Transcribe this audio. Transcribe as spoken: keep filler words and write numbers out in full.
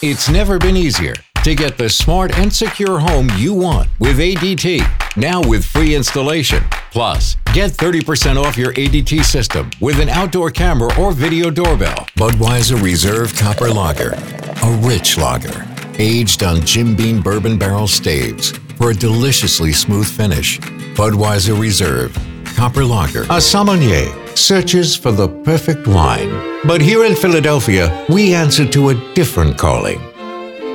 It's never been easier to get the smart and secure home you want with A D T. Now with free installation. Plus, get thirty percent off your A D T system with an outdoor camera or video doorbell. Budweiser Reserve Copper Lager. A rich lager. Aged on Jim Beam bourbon barrel staves for a deliciously smooth finish. Budweiser Reserve Copper Lager. A sommelier searches for the perfect wine. But here in Philadelphia, we answer to a different calling.